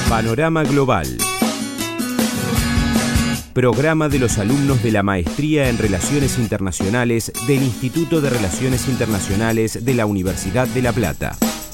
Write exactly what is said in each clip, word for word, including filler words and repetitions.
Panorama Global. Programa de los alumnos de la Maestría en Relaciones Internacionales del Instituto de Relaciones Internacionales de la Universidad de La Plata.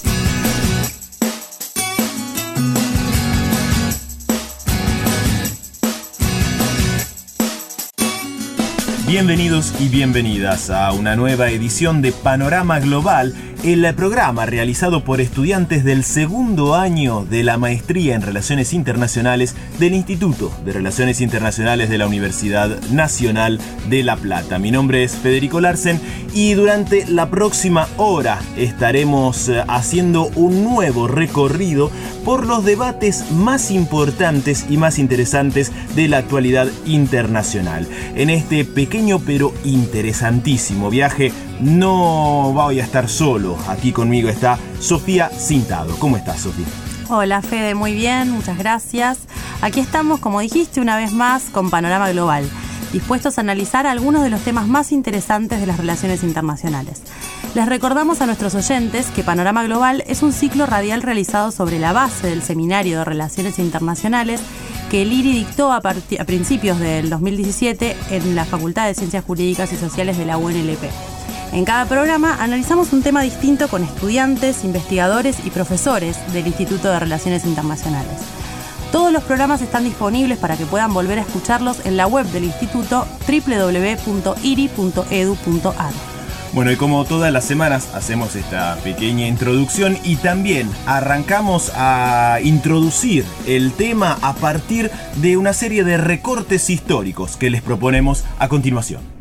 Bienvenidos y bienvenidas a una nueva edición de Panorama Global, el programa realizado por estudiantes del segundo año de la Maestría en Relaciones Internacionales del Instituto de Relaciones Internacionales de la Universidad Nacional de La Plata. Mi nombre es Federico Larsen y durante la próxima hora estaremos haciendo un nuevo recorrido por los debates más importantes y más interesantes de la actualidad internacional. En este pequeño pero interesantísimo viaje no voy a estar solo. Aquí conmigo está Sofía Cintado. ¿Cómo estás, Sofía? Hola, Fede, muy bien, muchas gracias. Aquí estamos, como dijiste, una vez más con Panorama Global, dispuestos a analizar algunos de los temas más interesantes de las relaciones internacionales. Les recordamos a nuestros oyentes que Panorama Global es un ciclo radial realizado sobre la base del Seminario de Relaciones Internacionales que el I R I dictó a, part- a principios del dos mil diecisiete en la Facultad de Ciencias Jurídicas y Sociales de la U N L P. En cada programa analizamos un tema distinto con estudiantes, investigadores y profesores del Instituto de Relaciones Internacionales. Todos los programas están disponibles para que puedan volver a escucharlos en la web del Instituto doble u doble u doble u punto i r i punto e d u punto a r. Bueno, y como todas las semanas hacemos esta pequeña introducción y también arrancamos a introducir el tema a partir de una serie de recortes históricos que les proponemos a continuación.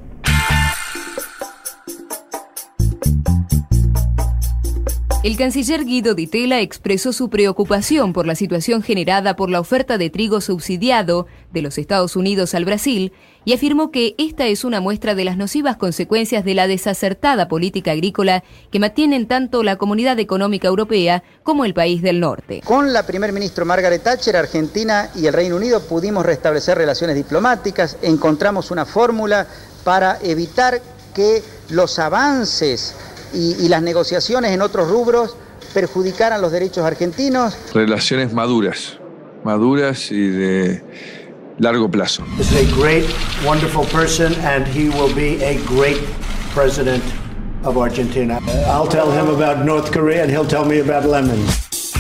El canciller Guido Di Tella expresó su preocupación por la situación generada por la oferta de trigo subsidiado de los Estados Unidos al Brasil y afirmó que esta es una muestra de las nocivas consecuencias de la desacertada política agrícola que mantienen tanto la Comunidad Económica Europea como el país del norte. Con la primer ministro Margaret Thatcher, Argentina y el Reino Unido pudimos restablecer relaciones diplomáticas, encontramos una fórmula para evitar que los avances Y, y las negociaciones en otros rubros perjudicaran los derechos argentinos. Relaciones maduras, maduras y de largo plazo. Is a great, wonderful person and he will be a great president of Argentina. I'll tell him about North Korea and he'll tell me about lemons.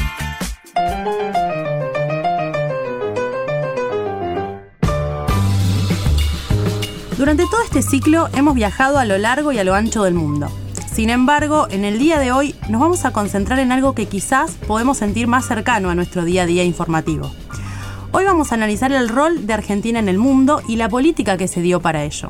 Durante todo este ciclo hemos viajado a lo largo y a lo ancho del mundo. Sin embargo, en el día de hoy nos vamos a concentrar en algo que quizás podemos sentir más cercano a nuestro día a día informativo. Hoy vamos a analizar el rol de Argentina en el mundo y la política que se dio para ello.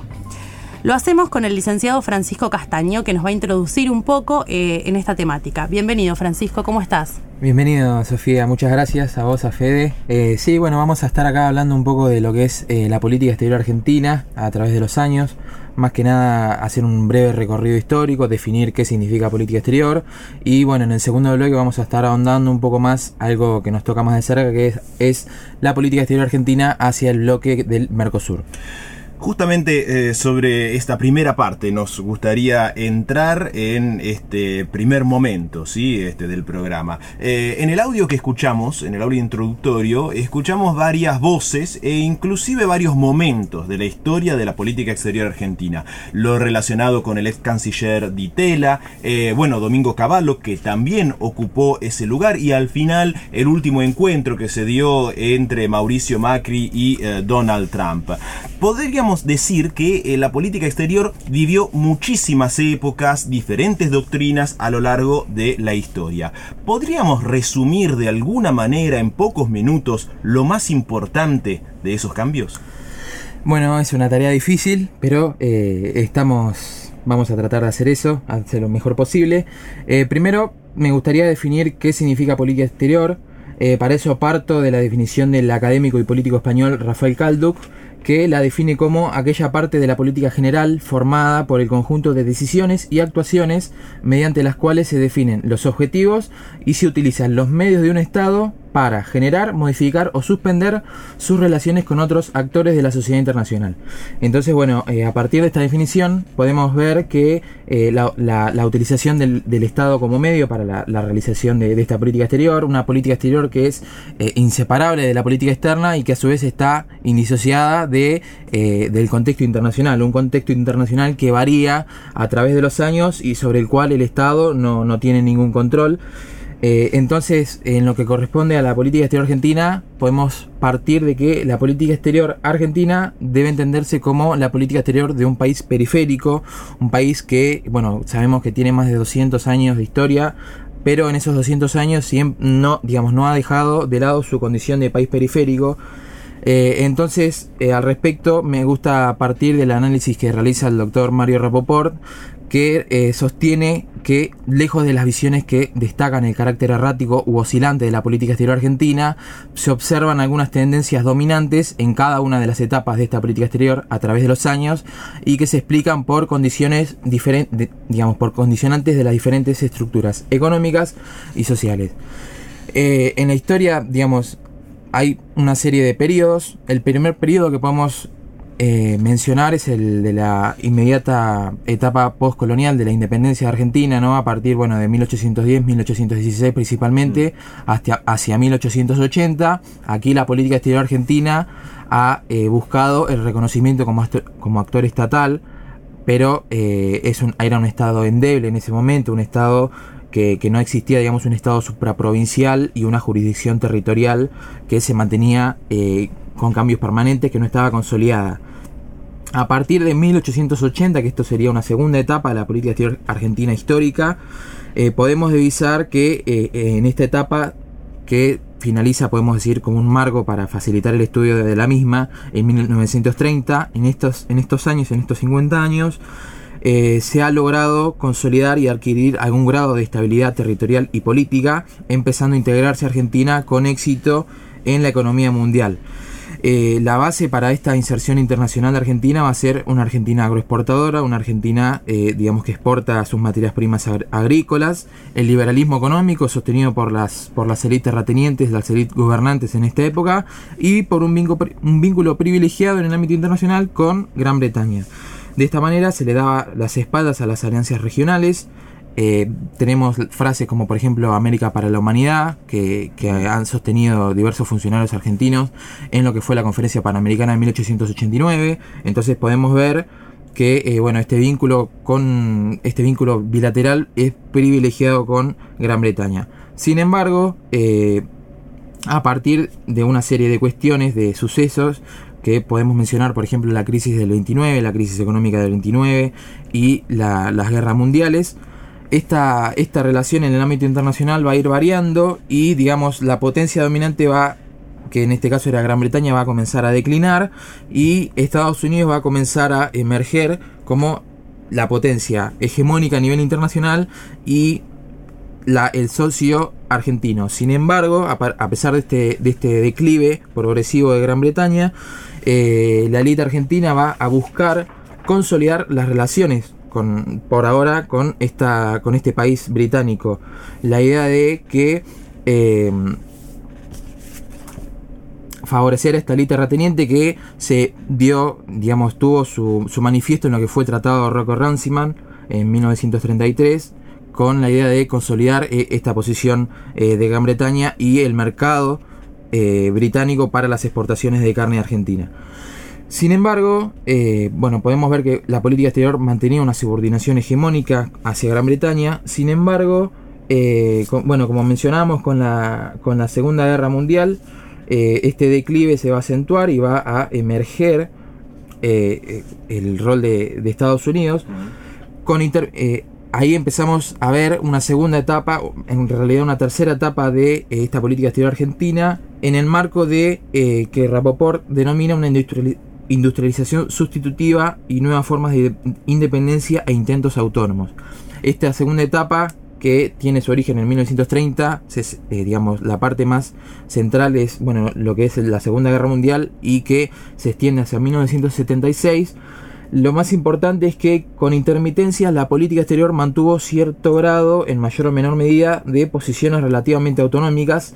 Lo hacemos con el licenciado Francisco Castaño, que nos va a introducir un poco eh, en esta temática. Bienvenido, Francisco, ¿cómo estás? Bienvenido, Sofía, muchas gracias a vos, a Fede. Eh, sí, bueno, vamos a estar acá hablando un poco de lo que es eh, la política exterior argentina a través de los años. Más que nada hacer un breve recorrido histórico, definir qué significa política exterior. Y bueno, en el segundo bloque vamos a estar ahondando un poco más algo que nos toca más de cerca, que es, es la política exterior argentina hacia el bloque del Mercosur. Justamente eh, sobre esta primera parte nos gustaría entrar en este primer momento, ¿sí? este, del programa. Eh, en el audio que escuchamos, en el audio introductorio, escuchamos varias voces e inclusive varios momentos de la historia de la política exterior argentina. Lo relacionado con el ex canciller Di Tella, eh, bueno, Domingo Cavallo, que también ocupó ese lugar, y al final el último encuentro que se dio entre Mauricio Macri y eh, Donald Trump. Podríamos decir que eh, la política exterior vivió muchísimas épocas, diferentes doctrinas a lo largo de la historia. ¿Podríamos resumir de alguna manera en pocos minutos lo más importante de esos cambios? Bueno, es una tarea difícil, pero eh, estamos, vamos a tratar de hacer eso, hacer lo mejor posible. Eh, primero, me gustaría definir qué significa política exterior. Eh, para eso parto de la definición del académico y político español Rafael Calduch, que la define como aquella parte de la política general formada por el conjunto de decisiones y actuaciones mediante las cuales se definen los objetivos y se utilizan los medios de un Estado para generar, modificar o suspender sus relaciones con otros actores de la sociedad internacional. Entonces, bueno, eh, a partir de esta definición podemos ver que eh, la, la, la utilización del, del Estado como medio para la, la realización de, de esta política exterior, una política exterior que es eh, inseparable de la política externa y que a su vez está indisociada de, eh, del contexto internacional, un contexto internacional que varía a través de los años y sobre el cual el Estado no, no tiene ningún control. Eh, entonces, en lo que corresponde a la política exterior argentina, podemos partir de que la política exterior argentina debe entenderse como la política exterior de un país periférico, un país que, bueno, sabemos que tiene más de doscientos años de historia, pero en esos doscientos años siempre no, digamos, no ha dejado de lado su condición de país periférico. Eh, entonces, eh, al respecto, me gusta partir del análisis que realiza el doctor Mario Rapoport, que eh, sostiene que, lejos de las visiones que destacan el carácter errático u oscilante de la política exterior argentina, se observan algunas tendencias dominantes en cada una de las etapas de esta política exterior a través de los años y que se explican por condiciones diferentes, digamos, por condicionantes de las diferentes estructuras económicas y sociales. Eh, en la historia, digamos, hay una serie de periodos. El primer periodo que podemos Eh, mencionar es el de la inmediata etapa postcolonial de la independencia de Argentina, ¿no? A partir, bueno, de mil ochocientos diez, mil ochocientos dieciséis principalmente, mm. hasta hacia mil ochocientos ochenta. Aquí la política exterior argentina ha eh, buscado el reconocimiento como, actor, como actor estatal, pero eh, es un, era un estado endeble en ese momento, un estado que, que no existía, digamos, un estado supraprovincial y una jurisdicción territorial que se mantenía eh, con cambios permanentes, que no estaba consolidada. A partir de mil ochocientos ochenta, que esto sería una segunda etapa de la política exterior argentina histórica, eh, podemos divisar que eh, en esta etapa, que finaliza, podemos decir, como un marco para facilitar el estudio de la misma, en mil novecientos treinta, en estos, en estos años, en estos cincuenta años, eh, se ha logrado consolidar y adquirir algún grado de estabilidad territorial y política, empezando a integrarse Argentina con éxito en la economía mundial. Eh, la base para esta inserción internacional de Argentina va a ser una Argentina agroexportadora, una Argentina, eh, digamos, que exporta sus materias primas agr- agrícolas, el liberalismo económico sostenido por las, por las élites terratenientes, las élites gobernantes en esta época, y por un vínculo, un vínculo privilegiado en el ámbito internacional con Gran Bretaña. De esta manera se le daba las espaldas a las alianzas regionales. Eh, tenemos frases como, por ejemplo, América para la Humanidad, que, que han sostenido diversos funcionarios argentinos en lo que fue la Conferencia Panamericana de mil ochocientos ochenta y nueve. Entonces podemos ver que eh, bueno, este vínculo con este vínculo bilateral es privilegiado con Gran Bretaña. Sin embargo, eh, a partir de una serie de cuestiones, de sucesos, que podemos mencionar, por ejemplo, la crisis del veintinueve, la crisis económica del veintinueve y la, las guerras mundiales, Esta, esta relación en el ámbito internacional va a ir variando y, digamos, la potencia dominante va, que en este caso era Gran Bretaña, va a comenzar a declinar y Estados Unidos va a comenzar a emerger como la potencia hegemónica a nivel internacional y la, el socio argentino. Sin embargo, a, a pesar de este, de este declive progresivo de Gran Bretaña, eh, la élite argentina va a buscar consolidar las relaciones Con, por ahora con esta con este país británico. La idea de que eh, favorecer a esta élite terrateniente que se dio, digamos, tuvo su, su manifiesto en lo que fue Tratado de Rocco-Runciman en mil novecientos treinta y tres, con la idea de consolidar eh, esta posición eh, de Gran Bretaña y el mercado eh, británico para las exportaciones de carne argentina. Sin embargo, eh, bueno, podemos ver que la política exterior mantenía una subordinación hegemónica hacia Gran Bretaña. Sin embargo, eh, con, bueno, como mencionamos con la, con la Segunda Guerra Mundial, eh, este declive se va a acentuar y va a emerger eh, el rol de, de Estados Unidos. Con inter, eh, ahí empezamos a ver una segunda etapa, en realidad una tercera etapa de eh, esta política exterior argentina, en el marco de eh, que Rapoport denomina una industrialización industrialización sustitutiva y nuevas formas de independencia e intentos autónomos. Esta segunda etapa, que tiene su origen en mil novecientos treinta, se, eh, digamos, la parte más central es, bueno, lo que es la Segunda Guerra Mundial y que se extiende hacia mil novecientos setenta y seis. Lo más importante es que con intermitencias la política exterior mantuvo cierto grado, en mayor o menor medida, de posiciones relativamente autonómicas,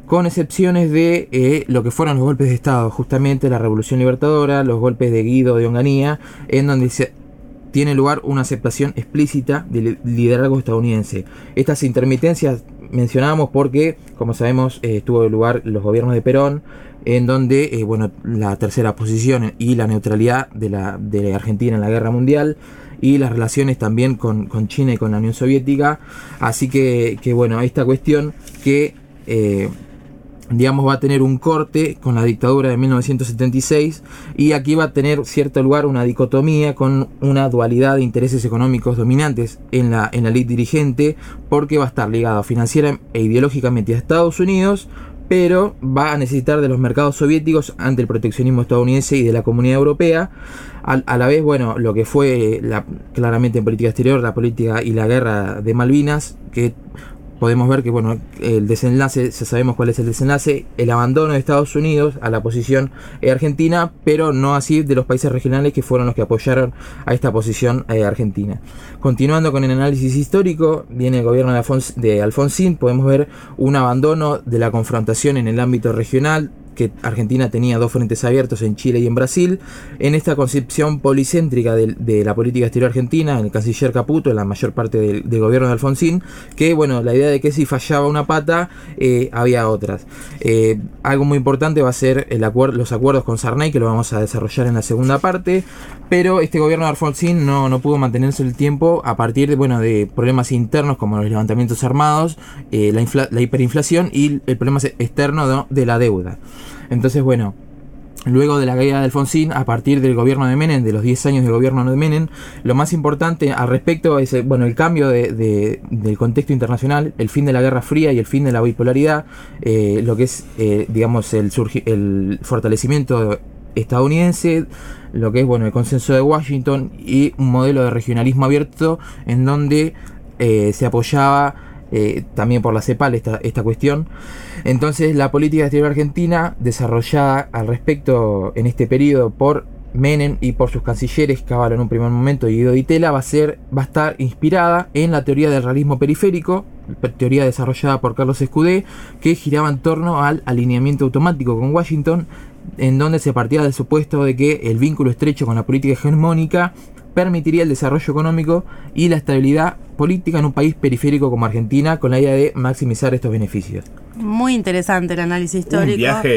con excepciones de eh, lo que fueron los golpes de Estado, justamente la Revolución Libertadora, los golpes de Guido de Onganía, en donde se tiene lugar una aceptación explícita del liderazgo estadounidense. Estas intermitencias mencionábamos porque, como sabemos, eh, tuvo lugar los gobiernos de Perón, en donde eh, bueno, la tercera posición y la neutralidad de la, de Argentina en la Guerra Mundial, y las relaciones también con, con China y con la Unión Soviética. Así que, que bueno, esta cuestión que eh, digamos va a tener un corte con la dictadura de mil novecientos setenta y seis, y aquí va a tener cierto lugar una dicotomía con una dualidad de intereses económicos dominantes en la, en la elite dirigente, porque va a estar ligado financiera e ideológicamente a Estados Unidos, pero va a necesitar de los mercados soviéticos ante el proteccionismo estadounidense y de la Comunidad Europea. A, a la vez, bueno, lo que fue la, claramente en política exterior, la política y la guerra de Malvinas, que podemos ver que, bueno, el desenlace, ya sabemos cuál es el desenlace, el abandono de Estados Unidos a la posición eh, argentina, pero no así de los países regionales, que fueron los que apoyaron a esta posición eh, argentina. Continuando con el análisis histórico, viene el gobierno de, Alfons- de Alfonsín, podemos ver un abandono de la confrontación en el ámbito regional, que Argentina tenía dos frentes abiertos en Chile y en Brasil. En esta concepción policéntrica de, de la política exterior argentina, el canciller Caputo, en la mayor parte del, del gobierno de Alfonsín, que bueno, la idea de que si fallaba una pata, eh, había otras. Eh, algo muy importante va a ser el acuer- los acuerdos con Sarney, que lo vamos a desarrollar en la segunda parte, pero este gobierno de Alfonsín no, no pudo mantenerse el tiempo a partir de, bueno, de problemas internos como los levantamientos armados, eh, la, infla- la hiperinflación y el problema externo de, de la deuda. Entonces, bueno, luego de la caída de Alfonsín, a partir del gobierno de Menem, de los diez años del gobierno de Menem, lo más importante al respecto es, bueno, el cambio de, de, del contexto internacional, el fin de la Guerra Fría y el fin de la bipolaridad, eh, lo que es, eh, digamos, el, surgi- el fortalecimiento estadounidense, lo que es, bueno, el consenso de Washington y un modelo de regionalismo abierto en donde eh, se apoyaba Eh, también por la CEPAL esta, esta cuestión. Entonces, la política exterior argentina, desarrollada al respecto en este periodo por Menem y por sus cancilleres, Cavallo en un primer momento y Guido Di Tella, va a ser, va a estar inspirada en la teoría del realismo periférico, teoría desarrollada por Carlos Escudé, que giraba en torno al alineamiento automático con Washington, en donde se partía del supuesto de que el vínculo estrecho con la política hegemónica permitiría el desarrollo económico y la estabilidad política en un país periférico como Argentina, con la idea de maximizar estos beneficios. Muy interesante el análisis histórico. Un viaje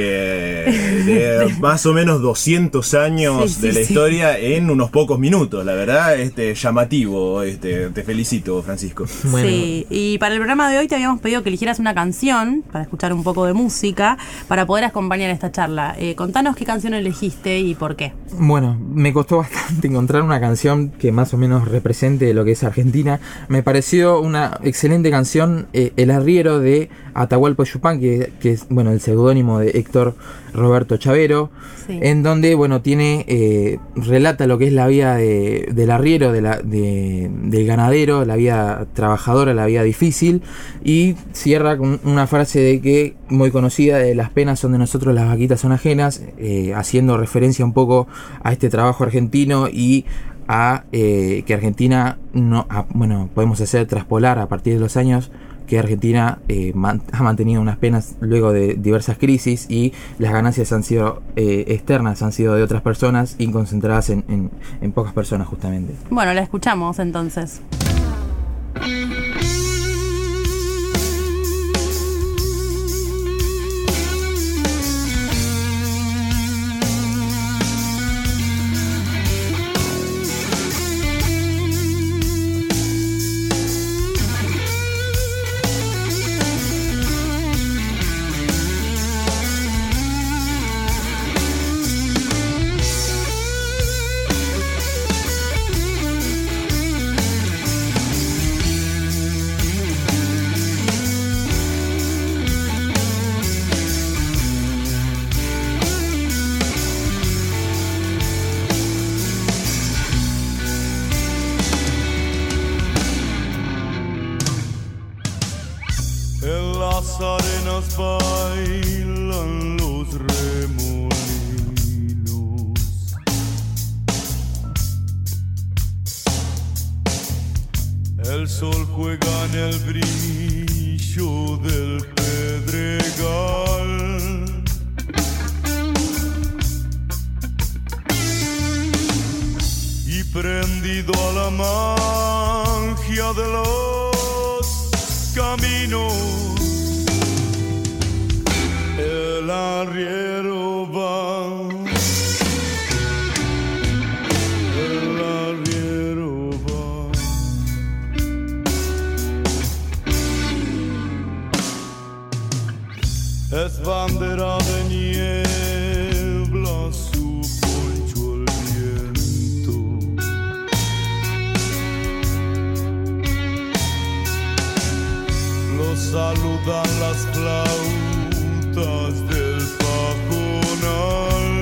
de más o menos doscientos años sí, sí, de la sí. historia en unos pocos minutos, la verdad, este llamativo. Este, te felicito, Francisco. Bueno. Sí, y para el programa de hoy te habíamos pedido que eligieras una canción para escuchar un poco de música para poder acompañar esta charla. Eh, contanos qué canción elegiste y por qué. Bueno, me costó bastante encontrar una canción que más o menos represente lo que es Argentina. Me pareció una excelente canción, eh, El Arriero de Atahualpa Yupanqui, que, que es, bueno, el seudónimo de Héctor Roberto Chavero, sí. En donde, bueno, tiene eh, relata lo que es la vida de, del arriero, de la, de, del ganadero, la vida trabajadora, la vida difícil, y cierra con una frase de que muy conocida, de las penas son de nosotros, las vaquitas son ajenas, eh, haciendo referencia un poco a este trabajo argentino y a eh, que Argentina no, a, bueno, podemos hacer traspolar a partir de los años que Argentina eh, man, ha mantenido unas penas luego de diversas crisis, y las ganancias han sido eh, externas, han sido de otras personas y concentradas en, en, en pocas personas justamente. Bueno, la escuchamos entonces. Arenas bailan los remolinos, el sol juega en el brillo del pedregal. arriero va, el arriero va. Es bandera de niebla, su poncho el viento. Lo saludan las flautas del pajonal.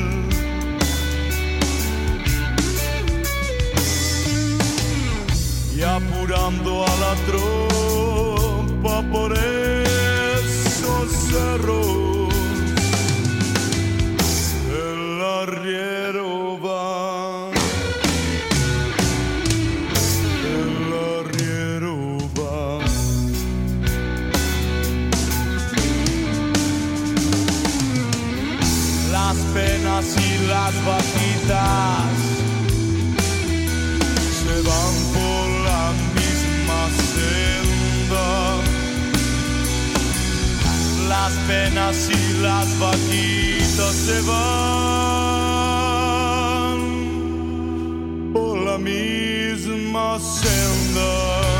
Y apurando a la tropa por esos cerros, el arriero va, el arriero va. Las penas y las vaquitas se van por la misma senda. Las penas y las vaquitas se van por la misma senda.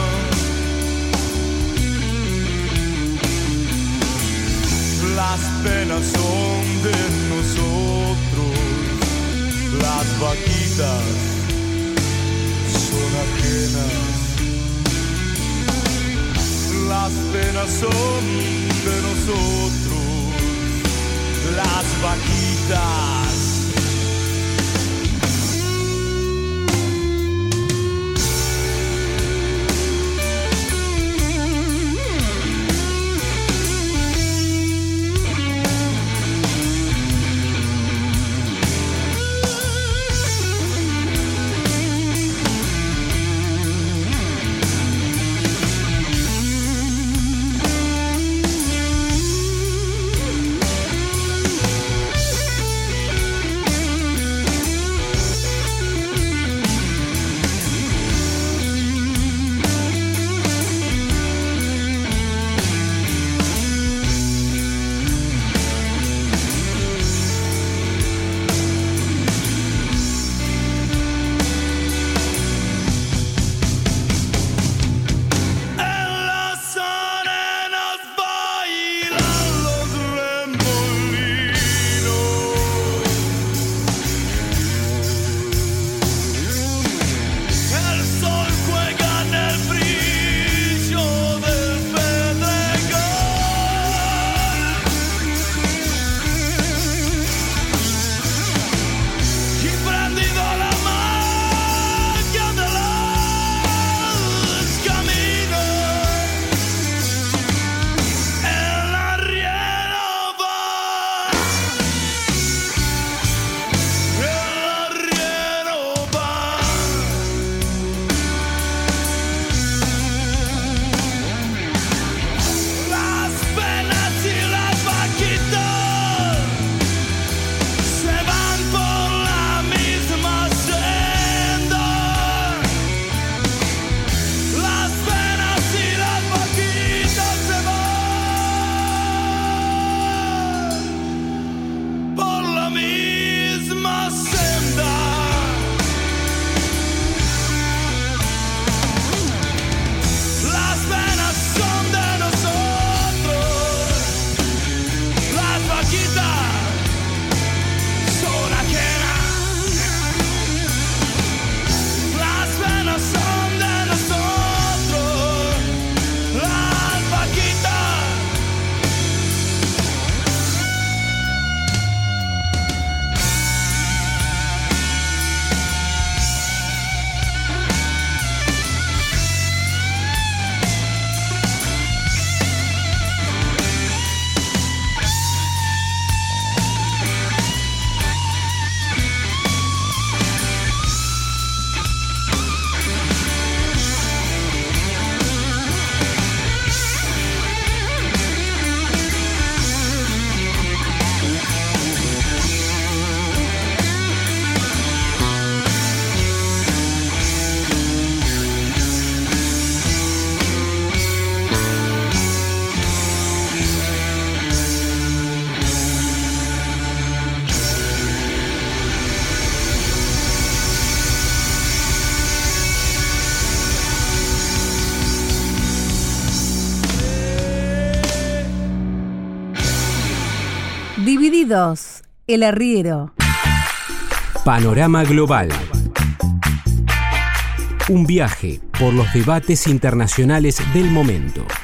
Las penas son de nosotros, las vaquitas son ajenas. Las penas son de nosotros, las vaquitas. Divididos, el arriero. Panorama Global. Un viaje por los debates internacionales del momento.